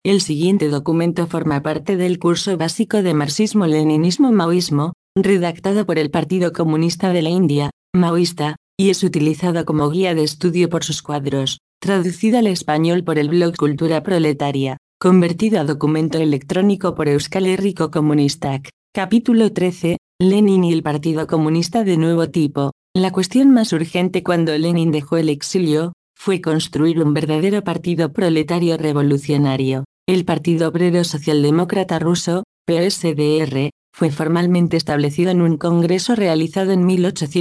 El siguiente documento forma parte del curso básico de Marxismo-Leninismo-Maoísmo, redactado por el Partido Comunista de la India, maoísta, y es utilizado como guía de estudio por sus cuadros, traducido al español por el blog Cultura Proletaria, convertido a documento electrónico por Euskal Herriko Komunistak. Capítulo 13. Lenin y el Partido Comunista de nuevo tipo. La cuestión más urgente cuando Lenin dejó el exilio, fue construir un verdadero partido proletario revolucionario. El Partido Obrero Socialdemócrata Ruso, PSDR, fue formalmente establecido en un congreso realizado en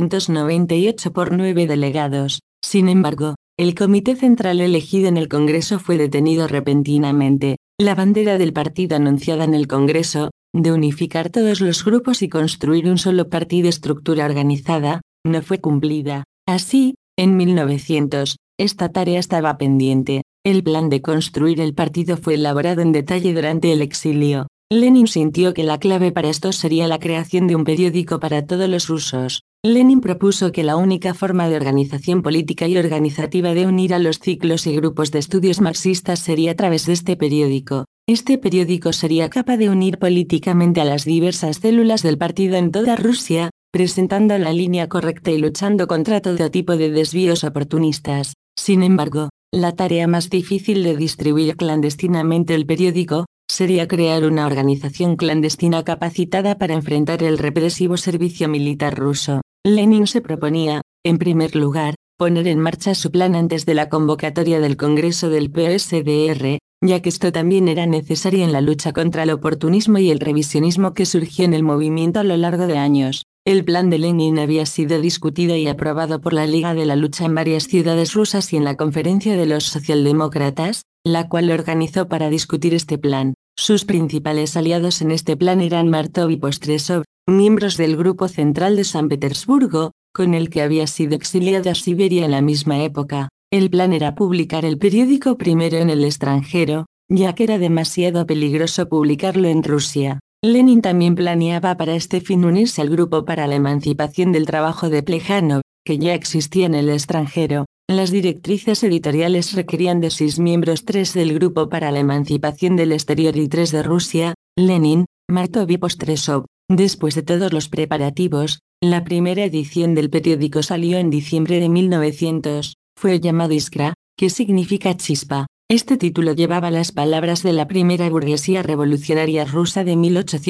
1898 por 9 delegados. Sin embargo, el comité central elegido en el congreso fue detenido repentinamente. La bandera del partido anunciada en el congreso, de unificar todos los grupos y construir un solo partido estructura organizada, no fue cumplida. Así, en 1900, esta tarea estaba pendiente. El plan de construir el partido fue elaborado en detalle durante el exilio. Lenin sintió que la clave para esto sería la creación de un periódico para todos los rusos. Lenin propuso que la única forma de organización política y organizativa de unir a los ciclos y grupos de estudios marxistas sería a través de este periódico. Este periódico sería capaz de unir políticamente a las diversas células del partido en toda Rusia, presentando la línea correcta y luchando contra todo tipo de desvíos oportunistas. Sin embargo, la tarea más difícil de distribuir clandestinamente el periódico, sería crear una organización clandestina capacitada para enfrentar el represivo servicio militar ruso. Lenin se proponía, en primer lugar, poner en marcha su plan antes de la convocatoria del Congreso del PSDR, ya que esto también era necesario en la lucha contra el oportunismo y el revisionismo que surgió en el movimiento a lo largo de años. El plan de Lenin había sido discutido y aprobado por la Liga de la Lucha en varias ciudades rusas y en la Conferencia de los Socialdemócratas, la cual lo organizó para discutir este plan. Sus principales aliados en este plan eran Martov y Postresov, miembros del Grupo Central de San Petersburgo, con el que había sido exiliado a Siberia en la misma época. El plan era publicar el periódico primero en el extranjero, ya que era demasiado peligroso publicarlo en Rusia. Lenin también planeaba para este fin unirse al Grupo para la Emancipación del Trabajo de Plejánov, que ya existía en el extranjero. Las directrices editoriales requerían de 6 miembros, 3 del Grupo para la Emancipación del Exterior y 3 de Rusia, Lenin, Martov y Postresov. Después de todos los preparativos, la primera edición del periódico salió en diciembre de 1900. Fue llamado Iskra, que significa chispa. Este título llevaba las palabras de la primera burguesía revolucionaria rusa de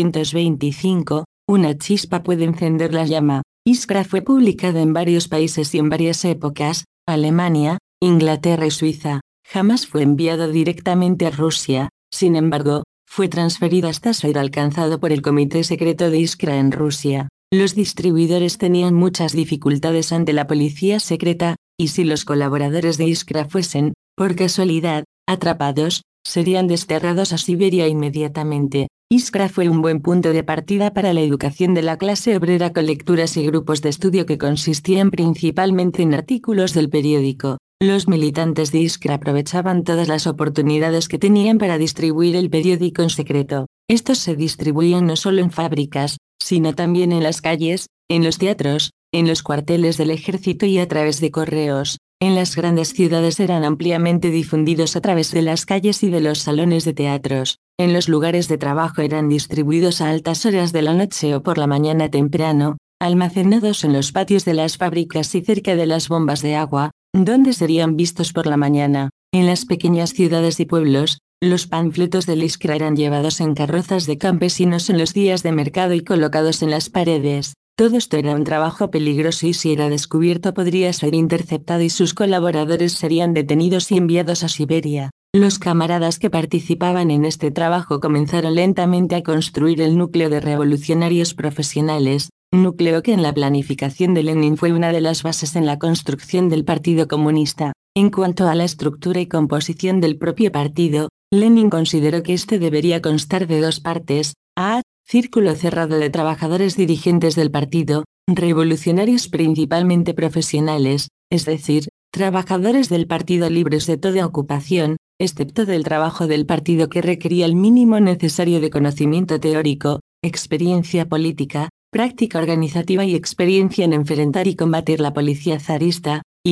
1825, una chispa puede encender la llama. Iskra fue publicado en varios países y en varias épocas, Alemania, Inglaterra y Suiza. Jamás fue enviado directamente a Rusia, sin embargo, fue transferido hasta ser alcanzado por el Comité Secreto de Iskra en Rusia. Los distribuidores tenían muchas dificultades ante la policía secreta, y si los colaboradores de Iskra fuesen, por casualidad, atrapados, serían desterrados a Siberia inmediatamente. Iskra fue un buen punto de partida para la educación de la clase obrera con lecturas y grupos de estudio que consistían principalmente en artículos del periódico. Los militantes de Iskra aprovechaban todas las oportunidades que tenían para distribuir el periódico en secreto. Estos se distribuían no solo en fábricas, sino también en las calles, en los teatros, en los cuarteles del ejército y a través de correos. En las grandes ciudades eran ampliamente difundidos a través de las calles y de los salones de teatros. En los lugares de trabajo eran distribuidos a altas horas de la noche o por la mañana temprano, almacenados en los patios de las fábricas y cerca de las bombas de agua, donde serían vistos por la mañana. En las pequeñas ciudades y pueblos, los panfletos del Iskra eran llevados en carrozas de campesinos en los días de mercado y colocados en las paredes. Todo esto era un trabajo peligroso y si era descubierto podría ser interceptado y sus colaboradores serían detenidos y enviados a Siberia. Los camaradas que participaban en este trabajo comenzaron lentamente a construir el núcleo de revolucionarios profesionales, núcleo que en la planificación de Lenin fue una de las bases en la construcción del Partido Comunista. En cuanto a la estructura y composición del propio partido, Lenin consideró que este debería constar de 2 partes, a. Círculo cerrado de trabajadores dirigentes del partido, revolucionarios principalmente profesionales, es decir, trabajadores del partido libres de toda ocupación, excepto del trabajo del partido que requería el mínimo necesario de conocimiento teórico, experiencia política, práctica organizativa y experiencia en enfrentar y combatir la policía zarista, y b.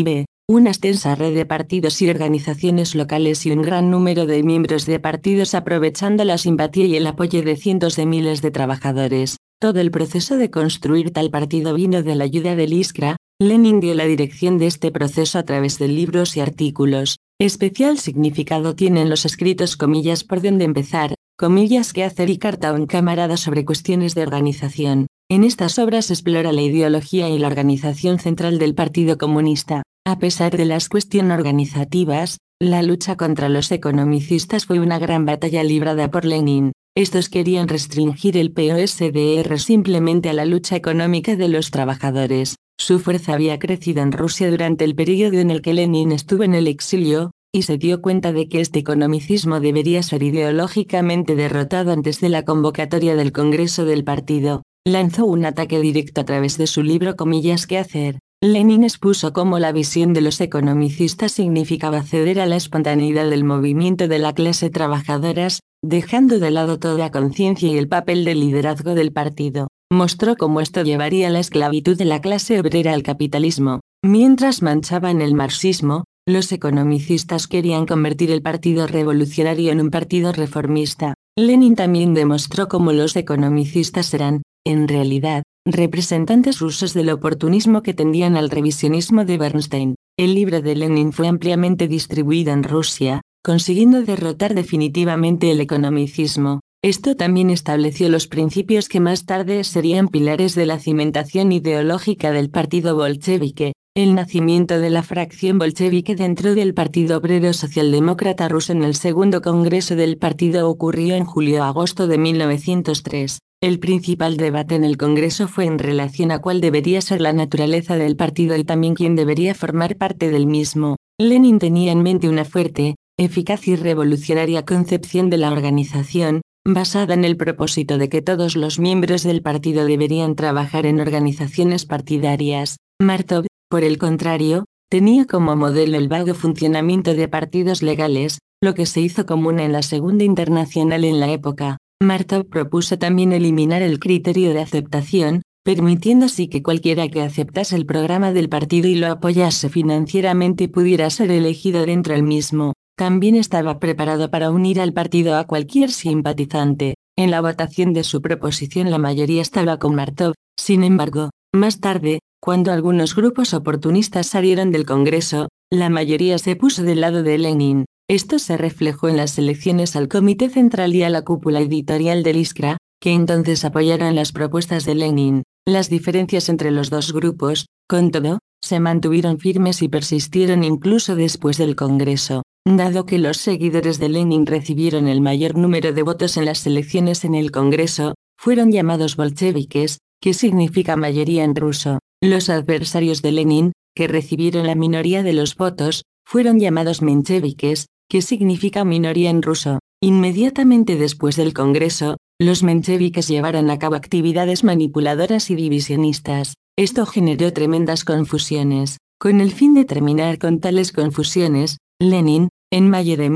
una extensa red de partidos y organizaciones locales y un gran número de miembros de partidos aprovechando la simpatía y el apoyo de cientos de miles de trabajadores. Todo el proceso de construir tal partido vino de la ayuda de Iskra. Lenin dio la dirección de este proceso a través de libros y artículos. Especial significado tienen los escritos comillas por dónde empezar, comillas qué hacer y carta a un camarada sobre cuestiones de organización. En estas obras explora la ideología y la organización central del Partido Comunista. A pesar de las cuestiones organizativas, la lucha contra los economicistas fue una gran batalla librada por Lenin. Estos querían restringir el POSDR simplemente a la lucha económica de los trabajadores. Su fuerza había crecido en Rusia durante el periodo en el que Lenin estuvo en el exilio, y se dio cuenta de que este economicismo debería ser ideológicamente derrotado antes de la convocatoria del Congreso del partido. Lanzó un ataque directo a través de su libro Comillas ¿Qué hacer? Lenin expuso cómo la visión de los economicistas significaba ceder a la espontaneidad del movimiento de la clase trabajadoras, dejando de lado toda conciencia y el papel de liderazgo del partido. Mostró cómo esto llevaría la esclavitud de la clase obrera al capitalismo. Mientras manchaban el marxismo, los economicistas querían convertir el Partido Revolucionario en un partido reformista. Lenin también demostró cómo los economicistas eran, en realidad, representantes rusos del oportunismo que tendían al revisionismo de Bernstein. El libro de Lenin fue ampliamente distribuido en Rusia, consiguiendo derrotar definitivamente el economicismo. Esto también estableció los principios que más tarde serían pilares de la cimentación ideológica del partido bolchevique. El nacimiento de la fracción bolchevique dentro del Partido Obrero Socialdemócrata Ruso en el segundo congreso del partido ocurrió en julio-agosto de 1903. El principal debate en el Congreso fue en relación a cuál debería ser la naturaleza del partido y también quién debería formar parte del mismo. Lenin tenía en mente una fuerte, eficaz y revolucionaria concepción de la organización, basada en el propósito de que todos los miembros del partido deberían trabajar en organizaciones partidarias. Martov, por el contrario, tenía como modelo el vago funcionamiento de partidos legales, lo que se hizo común en la Segunda Internacional en la época. Martov propuso también eliminar el criterio de aceptación, permitiendo así que cualquiera que aceptase el programa del partido y lo apoyase financieramente pudiera ser elegido dentro del mismo. También estaba preparado para unir al partido a cualquier simpatizante. En la votación de su proposición la mayoría estaba con Martov. Sin embargo, más tarde, cuando algunos grupos oportunistas salieron del Congreso, la mayoría se puso del lado de Lenin. Esto se reflejó en las elecciones al Comité Central y a la cúpula editorial del Iskra, que entonces apoyaron las propuestas de Lenin. Las diferencias entre los dos grupos, con todo, se mantuvieron firmes y persistieron incluso después del Congreso. Dado que los seguidores de Lenin recibieron el mayor número de votos en las elecciones en el Congreso, fueron llamados bolcheviques, que significa mayoría en ruso. Los adversarios de Lenin, que recibieron la minoría de los votos, fueron llamados mencheviques, que significa minoría en ruso. Inmediatamente después del Congreso, los mencheviques llevaron a cabo actividades manipuladoras y divisionistas. Esto generó tremendas confusiones. Con el fin de terminar con tales confusiones, Lenin, en mayo de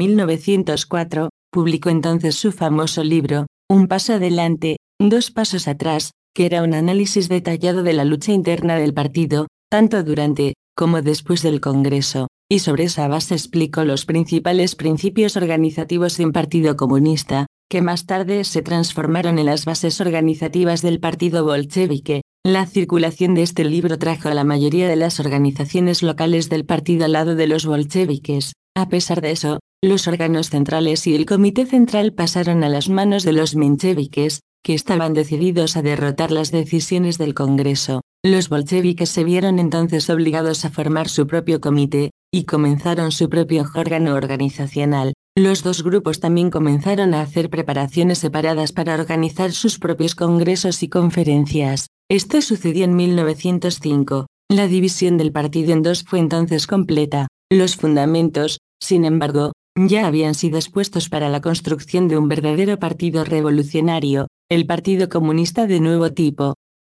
1904, publicó entonces su famoso libro, Un paso adelante, dos pasos atrás, que era un análisis detallado de la lucha interna del partido, tanto durante como después del Congreso, y sobre esa base explicó los principales principios organizativos de un partido comunista, que más tarde se transformaron en las bases organizativas del partido bolchevique. La circulación de este libro trajo a la mayoría de las organizaciones locales del partido al lado de los bolcheviques. A pesar de eso, los órganos centrales y el Comité Central pasaron a las manos de los mencheviques, que estaban decididos a derrotar las decisiones del Congreso. Los bolcheviques se vieron entonces obligados a formar su propio comité, y comenzaron su propio órgano organizacional. Los dos grupos también comenzaron a hacer preparaciones separadas para organizar sus propios congresos y conferencias. Esto sucedió en 1905. La división del partido en dos fue entonces completa. Los fundamentos, sin embargo, ya habían sido expuestos para la construcción de un verdadero partido revolucionario, el Partido Comunista de nuevo tipo.